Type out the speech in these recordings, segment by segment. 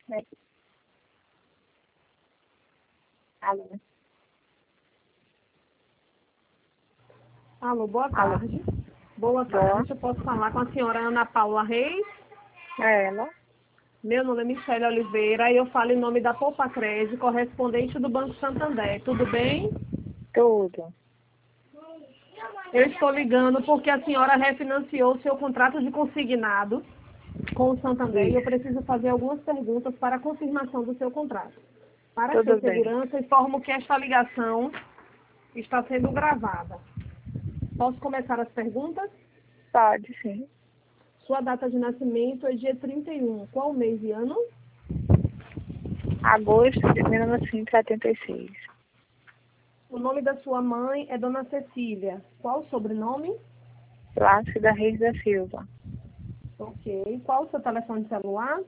É. Alô. Alô, boa Alô. tarde. Boa tarde, eu posso falar com a senhora Ana Paula Reis? É ela? Meu nome é Michele Oliveira e eu falo em nome da Poupa Crédito, correspondente do Banco Santander. Tudo bem? Tudo. Eu estou ligando porque a senhora refinanciou seu contrato de consignado com o Santander e eu Isso. preciso fazer algumas perguntas para a confirmação do seu contrato. Para sua Tudo bem. segurança, informo que esta ligação está sendo gravada. Posso começar as perguntas? Pode, sim. Sua data de nascimento é dia 31. Qual mês e ano? Agosto de 1976. O nome da sua mãe é Dona Cecília. Qual o sobrenome? Plácida Reis da Silva. Ok. Qual o seu telefone celular?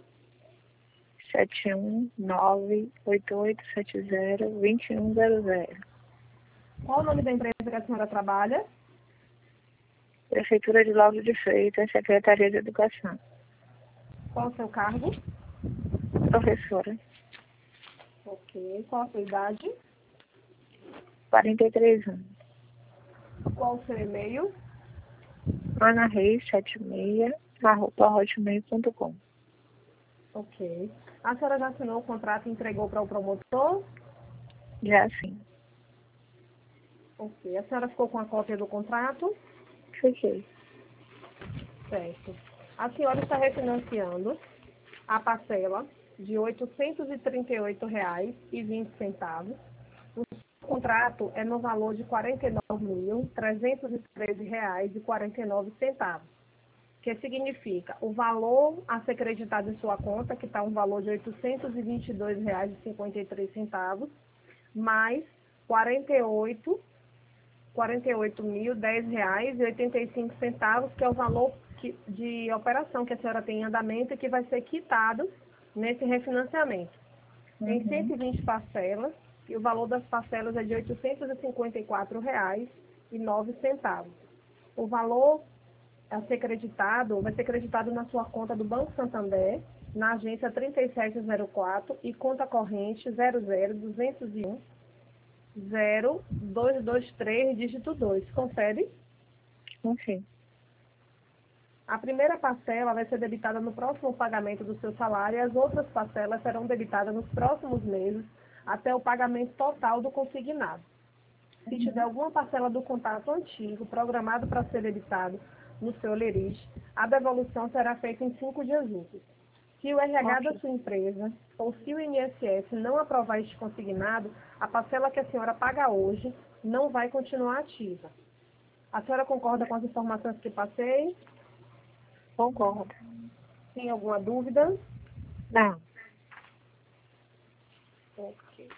71988702100. Qual o nome da empresa que a senhora trabalha? Prefeitura de Lauro de Freitas, Secretaria de Educação. Qual o seu cargo? Professora. Ok. Qual a sua idade? 43 anos. Qual o seu e-mail? Ana Reis 76, @hotmail.com. Ok. A senhora já assinou o contrato e entregou para o promotor? Já sim. Ok. A senhora ficou com a cópia do contrato? Fiquei. Certo. A senhora está refinanciando a parcela de R$ 838,20. O contrato é no valor de R$ 49.313,49, que significa o valor a ser creditado em sua conta, que está um valor de R$ 822,53, mais R$ 48.010,85, que é o valor de operação que a senhora tem em andamento e que vai ser quitado nesse refinanciamento. Tem 120 parcelas e o valor das parcelas é de R$ 854,09. O valor a ser creditado vai ser creditado na sua conta do Banco Santander, na agência 3704 e conta corrente 00220-0223, dígito 2. Confere? Enfim. A primeira parcela vai ser debitada no próximo pagamento do seu salário e as outras parcelas serão debitadas nos próximos meses até o pagamento total do consignado. Se tiver alguma parcela do contrato antigo programado para ser debitado no seu lerite, a devolução será feita em 5 dias úteis. Se o RH da Ok. sua empresa ou se o INSS não aprovar este consignado, a parcela que a senhora paga hoje não vai continuar ativa. A senhora concorda com as informações que passei? Concordo. Tem alguma dúvida? Não. Ok.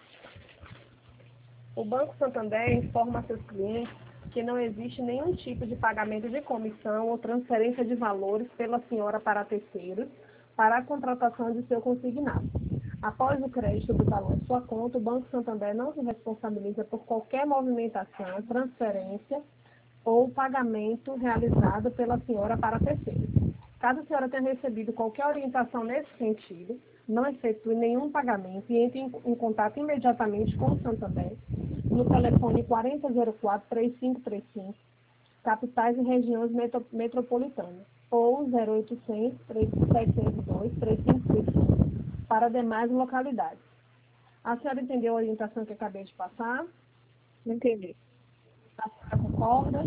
O Banco Santander informa a seus clientes que não existe nenhum tipo de pagamento de comissão ou transferência de valores pela senhora para terceiros para a contratação de seu consignado. Após o crédito do valor em sua conta, o Banco Santander não se responsabiliza por qualquer movimentação, transferência ou pagamento realizado pela senhora para terceiros. Caso a senhora tenha recebido qualquer orientação nesse sentido, não efetue nenhum pagamento e entre em contato imediatamente com o Santander no telefone 4004-3535, capitais e regiões metropolitanas, ou 0800-702-3535, para demais localidades. A senhora entendeu a orientação que acabei de passar? Entendi. A senhora concorda?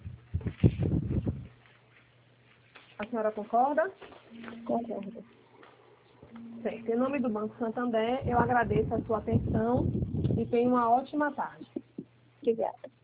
A senhora concorda? Concordo. Certo. Em nome do Banco Santander, eu agradeço a sua atenção e tenha uma ótima tarde. Obrigada.